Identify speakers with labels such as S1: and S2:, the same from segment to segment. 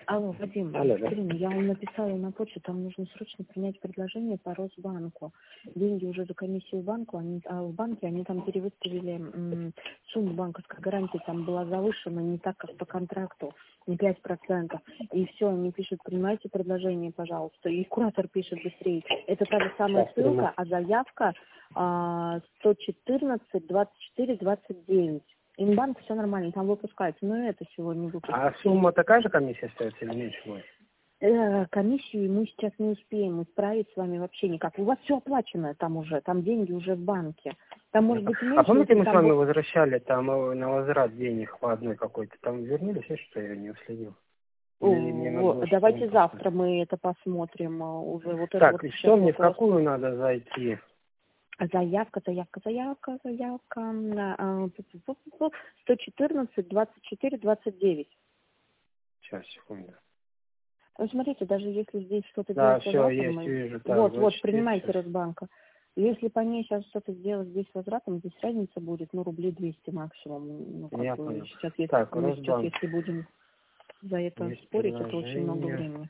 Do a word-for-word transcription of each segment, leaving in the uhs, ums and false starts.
S1: Алло, Вадим,
S2: Алло, да.
S1: блин, я вам написала на почту, там нужно срочно принять предложение по Росбанку. Деньги уже за комиссию в банку, они, а в банке они там перевыставили м, сумму банковской гарантии, там была завышена не так, как по контракту, не пять процентов. И все, они пишут, принимайте предложение, пожалуйста. И куратор пишет быстрее. Это та же самая
S2: Сейчас
S1: ссылка,
S2: приму.
S1: а заявка а, сто четырнадцать двадцать четыре двадцать девять. Инбанк все нормально, там выпускается, но это сегодня выпустили.
S2: А сумма такая же комиссия остается или меньше будет?
S1: Э, комиссию мы сейчас не успеем исправить с вами вообще никак. У вас все оплачено там уже, там деньги уже в банке. Там может быть меньше.
S2: А помните,
S1: если
S2: мы с
S1: там
S2: вами
S1: вот-
S2: возвращали там э, на возврат денег по одной какой-то? Там вернулись, я что я не уследил? Или мне надо
S1: О,
S2: было что-то
S1: давайте
S2: вам послать?
S1: завтра мы это посмотрим. а, Уже вот это
S2: Так,
S1: вот
S2: и
S1: сейчас
S2: что мне, в
S1: вопрос.
S2: какую надо зайти?
S1: Заявка, заявка, заявка, заявка. на, а, пу- пу- пу- пу- пу, сто четырнадцать двадцать четыре двадцать девять.
S2: Сейчас, секунду.
S1: Ну, смотрите, даже если здесь что-то
S2: Да,
S1: делать с
S2: все,
S1: возвратом,
S2: есть,
S1: мы-
S2: вижу. Так,
S1: вот,
S2: двадцать
S1: вот,
S2: четыре
S1: принимайте
S2: сейчас.
S1: Росбанка. Если по ней сейчас что-то сделать здесь с возвратом, здесь разница будет, ну, рублей двести максимум. Ну, как
S2: Я
S1: бы,
S2: понял.
S1: сейчас, если,
S2: Так,
S1: мы сейчас,
S2: Росбанк.
S1: если будем за это
S2: Есть
S1: спорить, это очень много
S2: предложение.
S1: времени.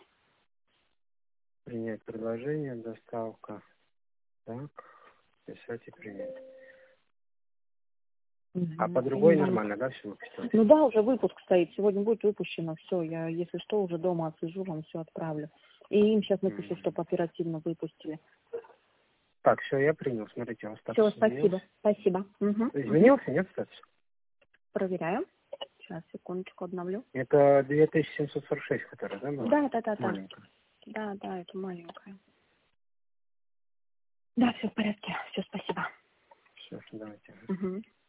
S2: Принять предложение, доставка. Так, писать и принять. А по
S1: Мгм.
S2: другой
S1: Инбанк.
S2: нормально, да, все выпустилось?
S1: Ну да, уже выпуск стоит, сегодня будет выпущено, все, я, если что, уже дома отслежу, вам все отправлю. И им сейчас напишу,
S2: М.
S1: чтобы оперативно выпустили.
S2: Так, все, я принял. Смотрите, у вас статус
S1: Все,
S2: изменился.
S1: спасибо, спасибо. Мгм, мгм.
S2: Изменился, нет, статус?
S1: Проверяем. Сейчас, секундочку, обновлю.
S2: Это две тысячи семьсот сорок шесть, которая, да, была?
S1: Да, да, да, да.
S2: Маленькая.
S1: Да, да, это маленькая. Да, все в порядке. Все, спасибо.
S2: Все, давайте.
S1: Мгм.